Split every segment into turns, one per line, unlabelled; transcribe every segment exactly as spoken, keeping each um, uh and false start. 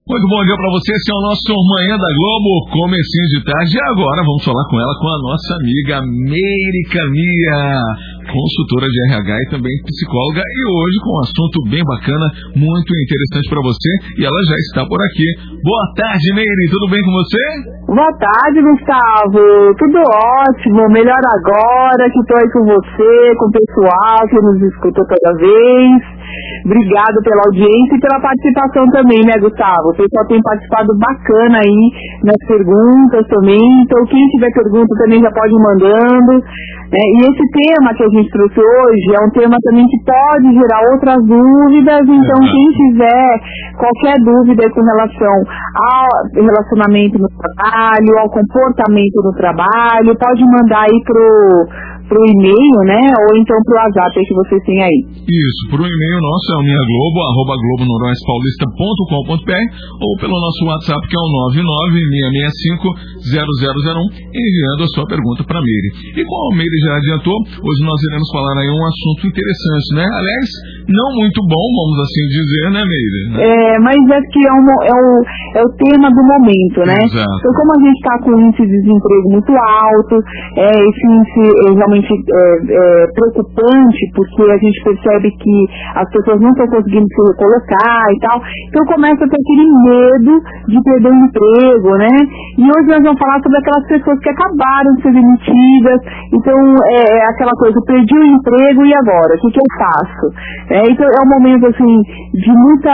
Muito bom dia para você, esse é o nosso Manhã da Globo, comecinho de tarde, e agora vamos falar com ela, com a nossa amiga Meire Camia, consultora de R H e também psicóloga, e hoje com um assunto bem bacana, muito interessante para você, e ela já está por aqui. Boa tarde, Meire, tudo bem com você?
Boa tarde, Gustavo, tudo ótimo, melhor agora que estou aí com você, com o pessoal que nos escuta toda vez. Obrigado pela audiência e pela participação também, né, Gustavo? O pessoal tem participado bacana aí nas perguntas também, então quem tiver pergunta também já pode ir mandando. Né? E esse tema que a gente trouxe hoje é um tema também que pode gerar outras dúvidas, então quem tiver qualquer dúvida com relação ao relacionamento no trabalho, ao comportamento no trabalho, pode mandar aí pro, pro e-mail, né? Ou então pro WhatsApp que vocês têm aí.
Isso, pro e-mail nosso é o minha globo, arroba globo noroeste paulista ponto com ponto br, ou pelo nosso WhatsApp que é o nove nove seis seis cinco zero zero zero um, enviando a sua pergunta para a Meire. E como a Meire já adiantou, hoje nós iremos falar aí um assunto interessante, né? Aliás, não muito bom, vamos assim dizer, né, Meire?
É, mas é que é, um, é, o, é o tema do momento, né?
Exato.
Então, como a gente está com um índice de desemprego muito alto, é, esse índice é realmente é, é, preocupante, porque a gente percebe que as pessoas não estão conseguindo se recolocar e tal, então começa a ter aquele medo de perder o emprego, né? E hoje nós vamos falar sobre aquelas pessoas que acabaram de ser demitidas, então é, é aquela coisa, perdi o emprego e agora? O que, que eu faço? É, então é um momento assim de muita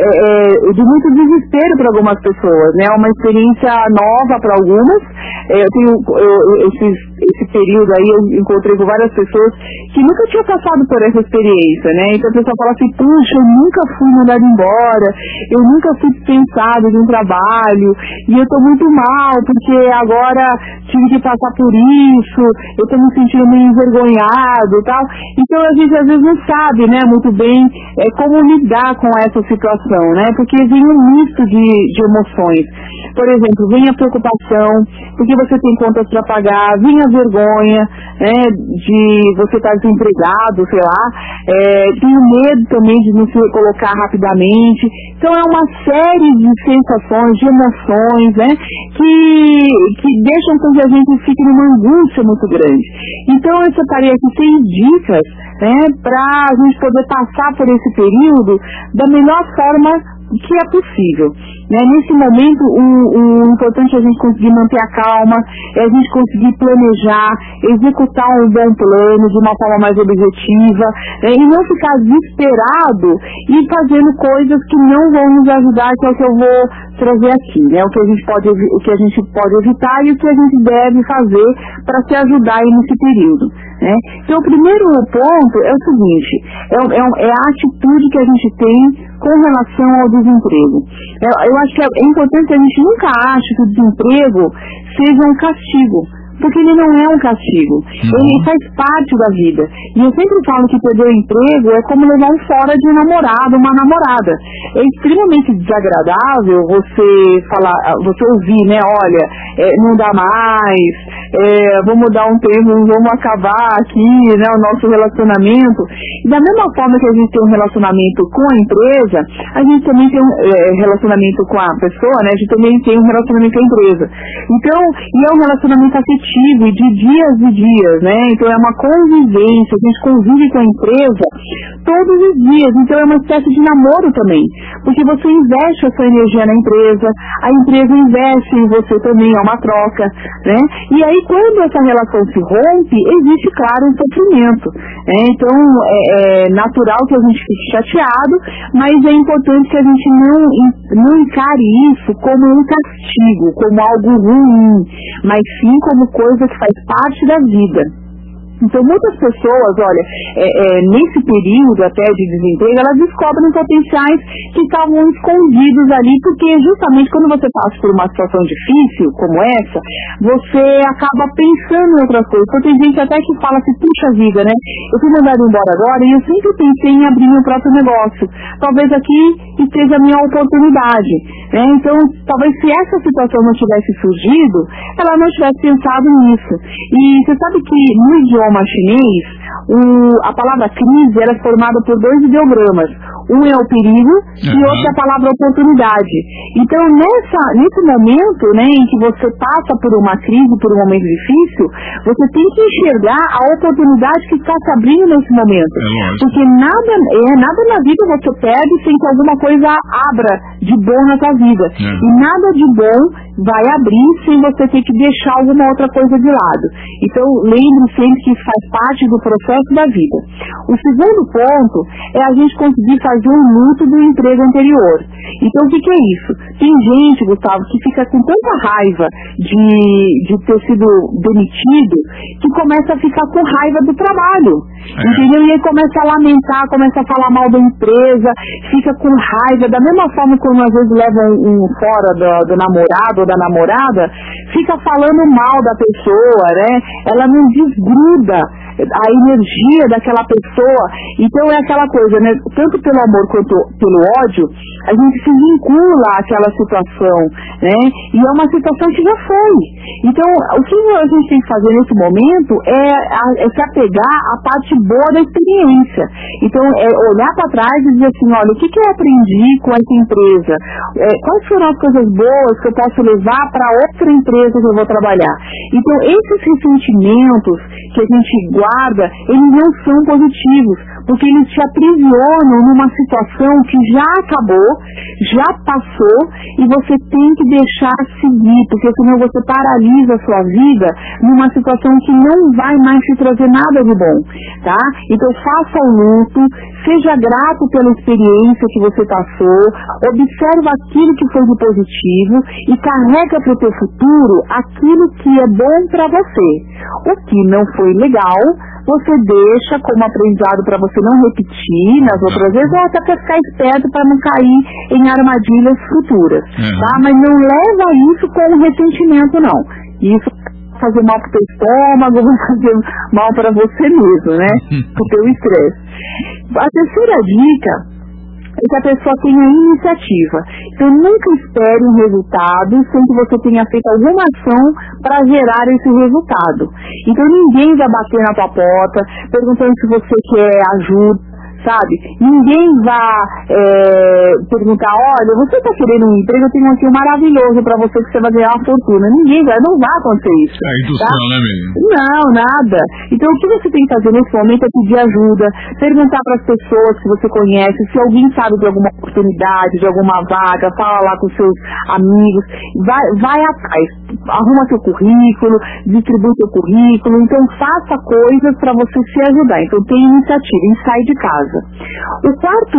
é, de muito desespero para algumas pessoas, né? Uma experiência nova para algumas. É, eu tenho eu, esse, esse período aí eu encontrei com várias pessoas que nunca tinham passado por essa experiência, né? Então a pessoa fala assim, puxa, eu nunca fui mandada embora, eu nunca fui dispensado de um trabalho e eu tô muito mal porque agora tive que passar por isso, eu tô me sentindo meio envergonhado e tal. Então a gente às vezes não sabe, né, muito bem é, como lidar com essa situação, né? Porque vem um misto de, de emoções. Por exemplo, vem a preocupação, porque você tem contas para pagar, vem a vergonha, né, de você estar desempregado, sei lá, é, tem o medo também de não se recolocar rapidamente. Então é uma série de sensações, de emoções, né, que, que deixam com que a gente fique numa angústia muito grande. Então eu separei aqui seis dicas, né, para a gente poder passar por esse período da melhor forma que é possível. Né? Nesse momento, o, o importante é a gente conseguir manter a calma, é a gente conseguir planejar, executar um bom plano de uma forma mais objetiva, né? E não ficar desesperado e fazendo coisas que não vão nos ajudar, que é o que eu vou trazer aqui, né? O que a gente pode, o que a gente pode evitar e o que a gente deve fazer para se ajudar aí nesse período. Né? Então, o primeiro ponto é o seguinte, é, é, é a atitude que a gente tem com relação ao desemprego. Eu, eu acho que é, é importante que a gente nunca ache que o desemprego seja um castigo, porque ele não é um castigo, uhum. Ele faz parte da vida. E eu sempre falo que perder o emprego é como levar um fora de um namorado, uma namorada. É extremamente desagradável você falar, você ouvir, né, olha, é, não dá mais, é, vamos dar um tempo, vamos acabar aqui, né, o nosso relacionamento. E da mesma forma que a gente tem um relacionamento com a empresa, a gente também tem um é, relacionamento com a pessoa, né, a gente também tem um relacionamento com a empresa. Então, e é um relacionamento afetivo, e de dias e dias, né? Então é uma convivência, a gente convive com a empresa todos os dias, então é uma espécie de namoro também, porque você investe a sua energia na empresa, a empresa investe em você também, é uma troca, né? E aí quando essa relação se rompe, existe, claro, um sofrimento, né? Então é, é natural que a gente fique chateado, mas é importante que a gente não, não encare isso como um castigo, como algo ruim, mas sim como coisa que faz parte da vida. Então, muitas pessoas, olha, é, é, nesse período até de desemprego, elas descobrem potenciais que estavam escondidos ali, porque justamente quando você passa por uma situação difícil como essa, você acaba pensando em outras coisas. Então, tem gente até que fala assim, puxa vida, né? Eu fui mandado embora agora e eu sempre pensei em abrir meu próprio negócio. Talvez aqui esteja a minha oportunidade, né? Então, talvez se essa situação não tivesse surgido, ela não tivesse pensado nisso. E você sabe que no idioma chinês, o, a palavra crise era formada por dois ideogramas. Um é o perigo
uhum.
e outro é a palavra oportunidade. Então, nessa, nesse momento, né, em que você passa por uma crise, por um momento difícil, você tem que enxergar a oportunidade que está se abrindo nesse momento.
É
Porque nada, é, nada na vida você perde sem que alguma coisa abra de bom na sua vida.
É.
E nada de bom vai abrir sem você ter que deixar alguma outra coisa de lado. Então, lembre sempre que isso faz parte do processo da vida. O segundo ponto é a gente conseguir fazer um luto do emprego anterior. Então, o que, que é isso? Tem gente, Gustavo, que fica com tanta raiva de, de ter sido demitido que começa a ficar com raiva do trabalho. É. Entendeu? E aí começa a lamentar, começa a falar mal da empresa, fica com raiva, da mesma forma como às vezes leva um, um fora do, do namorado ou da namorada, fica falando mal da pessoa, né? Ela não desgruda a energia daquela pessoa. Então é aquela coisa, né? Tanto pelo amor quanto pelo ódio, a gente se vincula àquela situação, né? E é uma situação que já foi. Então, o que a gente tem que fazer nesse momento é, é se apegar à parte boa da experiência. Então, é olhar para trás e dizer assim, olha, o que, que eu aprendi com essa empresa? É, quais foram as coisas boas que eu posso levar para outra empresa que eu vou trabalhar? Então, esses ressentimentos que a gente guarda, eles não são positivos, porque eles te aprisionam numa situação que já acabou, já passou, e você tem que deixar seguir, porque senão você paralisa a sua vida numa situação que não vai mais te trazer nada de bom, tá? Então faça o luto, seja grato pela experiência que você passou, observa aquilo que foi de positivo e carrega para o teu futuro aquilo que é bom para você. O que não foi legal, você deixa como aprendizado para você não repetir nas outras vezes, ou até para ficar esperto para não cair em armadilhas futuras, uhum. tá? Mas não leva isso com ressentimento, não. Isso vai fazer mal para o teu estômago, vai fazer mal para você mesmo, né? Para o teu estresse. A terceira dica é que a pessoa tenha iniciativa. Então nunca espere um resultado sem que você tenha feito alguma ação para gerar esse resultado. Então ninguém vai bater na tua porta perguntando se você quer ajuda, sabe? Ninguém vai é, perguntar, olha, você está querendo um emprego, eu tenho aqui um maravilhoso para você que você vai ganhar uma fortuna. Ninguém vai, não vai acontecer isso.
É indução, tá? Né, mesmo?
Não, nada. Então o que você tem que fazer nesse momento é pedir ajuda, perguntar para as pessoas que você conhece, se alguém sabe de alguma oportunidade, de alguma vaga, fala lá com seus amigos, vai, vai atrás, arruma seu currículo, distribui seu currículo, então faça coisas para você se ajudar. Então tenha iniciativa e sai de casa. O quarto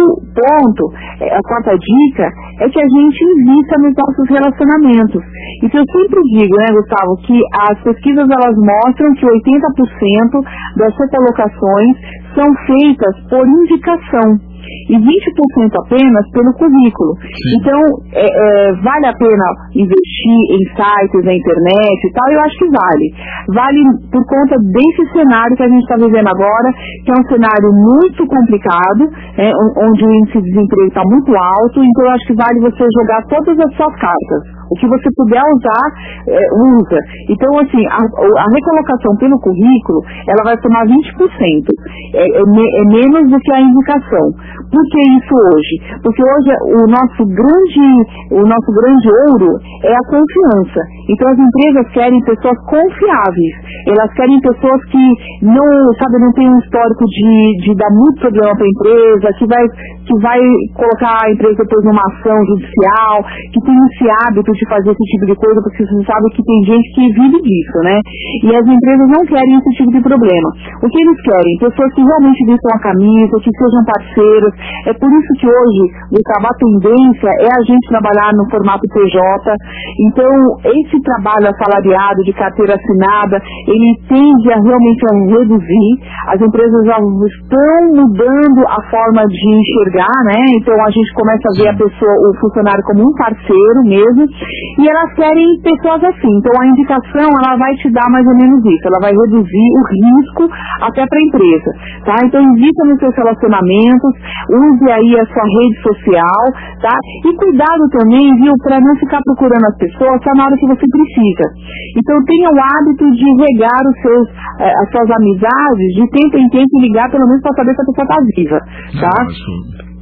ponto, a quarta dica, é que a gente invista nos nossos relacionamentos. Então eu sempre digo, né, Gustavo, que as pesquisas elas mostram que oitenta por cento das recolocações são feitas por indicação e vinte por cento apenas pelo currículo. Sim. Então, é, é, vale a pena investir em sites na internet e tal? Eu acho que vale. Vale por conta desse cenário que a gente está vivendo agora, que é um cenário muito complicado, é, onde o índice de desemprego está muito alto, então eu acho que vale você jogar todas as suas cartas. O que você puder usar, é, usa. Então, assim, a, a recolocação pelo currículo, ela vai tomar vinte por cento. É, é, é menos do que a indicação. Por que isso hoje? Porque hoje o nosso grande, o nosso grande ouro é a confiança. Então, as empresas querem pessoas confiáveis. Elas querem pessoas que não, sabe, não tem um histórico de, de dar muito problema para a empresa, que vai, que vai colocar a empresa depois numa ação judicial, que tem esse hábito de fazer esse tipo de coisa, porque você sabe que tem gente que vive disso, né? E as empresas não querem esse tipo de problema. O que eles querem? Pessoas que realmente vistam a camisa, que sejam parceiras. É por isso que hoje, Gustavo, a tendência é a gente trabalhar no formato P J. Então, esse trabalho assalariado de carteira assinada, ele tende a realmente a reduzir. As empresas já estão mudando a forma de enxergar, né? Então, a gente começa a ver a pessoa, o funcionário como um parceiro mesmo. E elas querem pessoas assim. Então a indicação ela vai te dar mais ou menos isso. Ela vai reduzir o risco até para a empresa, tá? Então invista nos seus relacionamentos, use aí a sua rede social, tá? E cuidado também, viu, para não ficar procurando as pessoas só na hora que você precisa. Então tenha o hábito de regar os seus, eh, as suas amizades de tempo em tempo e ligar pelo menos para saber se a pessoa está viva, tá?
Não,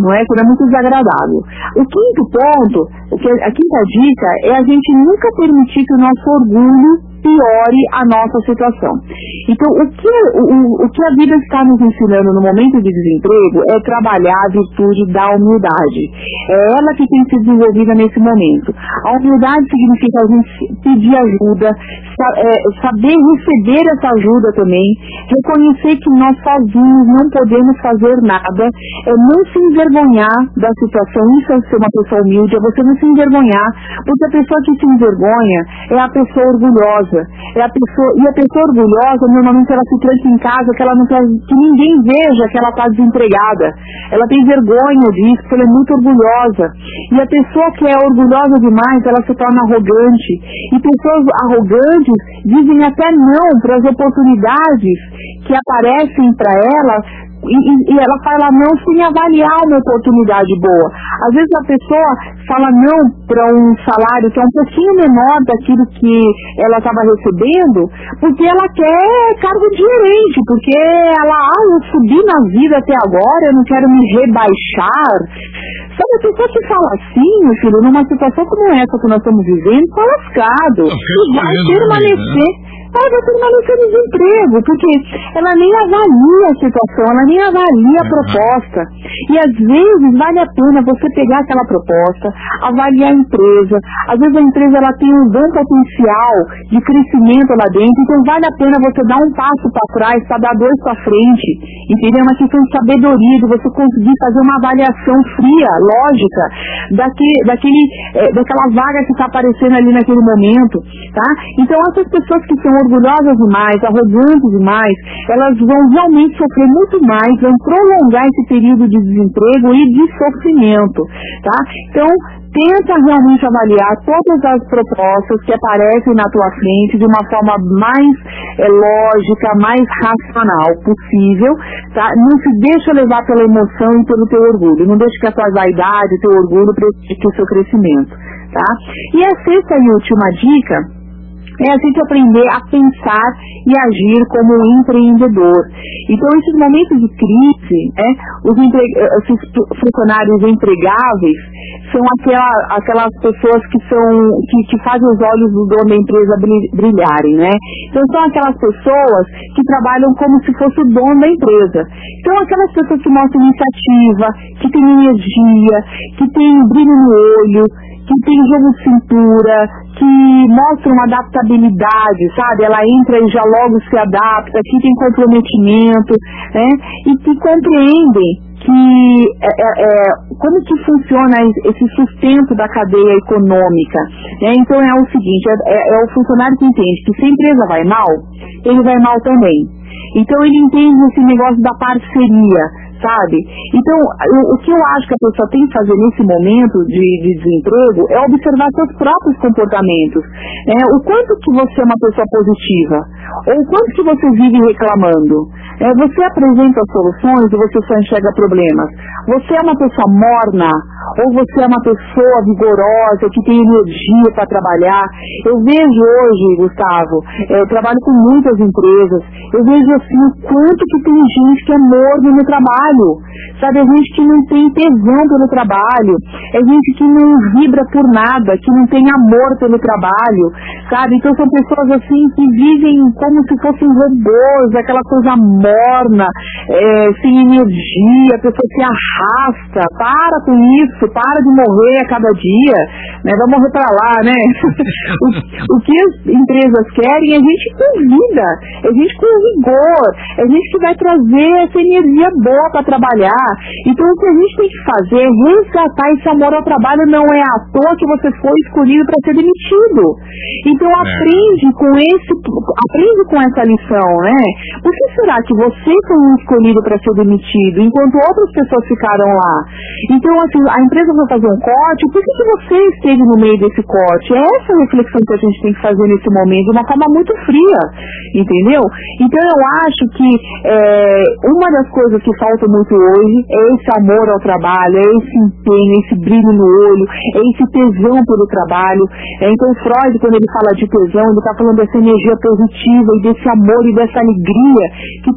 não é? Quando é muito desagradável. O quinto ponto, o que, a quinta dica é a gente nunca permitir que o nosso orgulho piore a nossa situação. Então, o que, o, o que a vida está nos ensinando no momento de desemprego é trabalhar a virtude da humildade. É ela que tem que ser desenvolvida nesse momento. A humildade significa a gente pedir ajuda, é, saber receber essa ajuda também, reconhecer que nós sozinhos não podemos fazer nada, é não se envergonhar da situação. Isso é ser uma pessoa humilde, é você não se envergonhar, porque a pessoa que se envergonha é a pessoa orgulhosa. É a pessoa, e a pessoa orgulhosa, normalmente ela se tranca em casa, que ela não quer que ninguém veja que ela está desempregada. Ela tem vergonha disso, porque ela é muito orgulhosa. E a pessoa que é orgulhosa demais, ela se torna arrogante. E pessoas arrogantes dizem até não para as oportunidades que aparecem para ela. E, e ela fala não sem avaliar uma oportunidade boa. Às vezes a pessoa fala não para um salário que é um pouquinho menor daquilo que ela estava recebendo, porque ela quer cargo de gerente, porque ela, ah, eu subi na vida até agora, eu não quero me rebaixar. Sabe, a pessoa que fala assim, meu filho, numa situação como essa que nós estamos vivendo, está lascado. E vai permanecer, ela vai permanecer no desemprego, porque ela nem avalia a situação, ela nem avalia a proposta. E às vezes vale a pena você pegar aquela proposta, avaliar a empresa. Às vezes a empresa ela tem um bom potencial de crescimento lá dentro, então vale a pena você dar um passo para trás para dar dois para frente. Entendeu? É uma questão de sabedoria, de você conseguir fazer uma avaliação fria, lógica, daquele, daquele, é, daquela vaga que está aparecendo ali naquele momento, tá? Então essas pessoas que são orgulhosas demais, arrogantes demais, elas vão realmente sofrer muito mais, vão prolongar esse período de desemprego e de sofrimento, tá? Então, tenta realmente avaliar todas as propostas que aparecem na tua frente de uma forma mais é, lógica, mais racional possível, tá? Não se deixa levar pela emoção e pelo teu orgulho, não deixe que a tua vaidade, teu orgulho prejudique o seu crescimento, tá? E a sexta e última dica é a gente aprender a pensar e agir como um empreendedor. Então, esses momentos de crise, né, os empre... esses funcionários empregáveis são aquela, aquelas pessoas que, são, que, que fazem os olhos do dono da empresa brilharem, né? Então, são aquelas pessoas que trabalham como se fosse o dono da empresa. Então, aquelas pessoas que mostram iniciativa, que têm energia, que têm brilho no olho, que tem jogo de cintura, que mostra uma adaptabilidade, sabe? Ela entra e já logo se adapta, que tem comprometimento, né? E que compreendem que é, é, como que funciona esse sustento da cadeia econômica, né? Então é o seguinte, é, é o funcionário que entende que se a empresa vai mal, ele vai mal também. Então ele entende esse negócio da parceria, sabe? Então, o, o que eu acho que a pessoa tem que fazer nesse momento de, de desemprego é observar seus próprios comportamentos. Né? O quanto que você é uma pessoa positiva, ou o quanto que você vive reclamando. É, você apresenta soluções ou você só enxerga problemas? Você é uma pessoa morna, ou você é uma pessoa vigorosa, que tem energia para trabalhar? Eu vejo hoje, Gustavo, eu trabalho com muitas empresas, eu vejo assim o quanto que tem gente que é morno no trabalho, sabe? É gente que não tem tesão pelo trabalho, é gente que não vibra por nada, que não tem amor pelo trabalho, sabe? Então são pessoas assim que vivem como se fossem robôs, aquela coisa morna, é, sem energia, a pessoa se arrasta. Para com isso, para de morrer a cada dia, né? Vai morrer pra lá, né? o, o que as empresas querem é gente com vida, é gente com vigor, é gente que vai trazer essa energia boa para trabalhar. Então o que a gente tem que fazer é resgatar esse amor ao trabalho. Não é à toa que você foi escolhido para ser demitido. Então aprende com esse, aprende com essa lição, né? Por que será que você foi escolhido para ser demitido, enquanto outras pessoas ficaram lá? Então assim, a empresa vai fazer um corte, por que, que você esteve no meio desse corte? É essa reflexão que a gente tem que fazer nesse momento, de uma forma muito fria, entendeu? Então eu acho que é, uma das coisas que falta muito hoje é esse amor ao trabalho, é esse empenho, esse brilho no olho, é esse tesão pelo trabalho. É, então Freud, quando ele fala de tesão, ele está falando dessa energia positiva e desse amor e dessa alegria que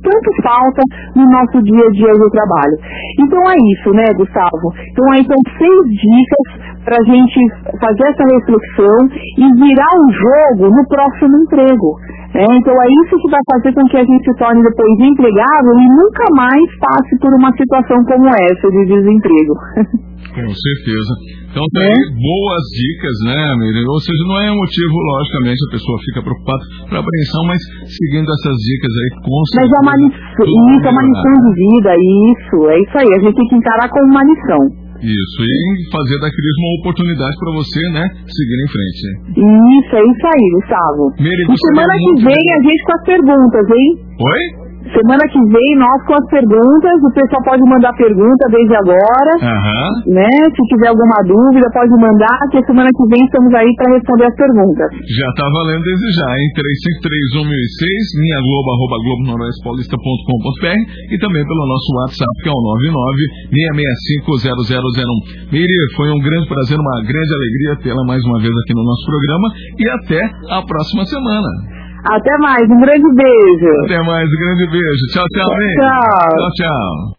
tanto falta no nosso dia a dia do trabalho. Então é isso, né, Gustavo? Então aí são seis dicas para a gente fazer essa reflexão e virar o jogo no próximo emprego. É, então é isso que vai fazer com que a gente se torne depois empregável e nunca mais passe por uma situação como essa de desemprego.
Com certeza. Então tem é. boas dicas, né, Miriam? Ou seja, não é um motivo, logicamente, a pessoa fica preocupada para apreensão, mas seguindo essas dicas aí, com certeza.
Mas é uma lição, isso, é uma lição de vida, isso, é isso aí, a gente tem que encarar como uma lição.
Isso, e fazer da crise uma oportunidade para você, né, seguir em frente.
Isso, é isso aí, Gustavo.
Miriam,
e semana que vem a gente com as perguntas, hein?
Oi?
Semana que vem, nós com as perguntas, o pessoal pode mandar pergunta desde agora,
uhum.
né? Se tiver alguma dúvida, pode mandar, que semana que vem estamos aí para responder as perguntas.
Já está valendo desde já, hein? três cinco três um mil e seis, minha globo, arroba globo noroeste paulista ponto com ponto br e também pelo nosso WhatsApp, que é o nove nove seis seis cinco zero zero zero um. Miriam, foi um grande prazer, uma grande alegria tê-la mais uma vez aqui no nosso programa e até a próxima semana.
Até mais, um grande beijo.
Até mais, um grande beijo. Tchau, tchau, Miriam.
Tchau.
Tchau, tchau.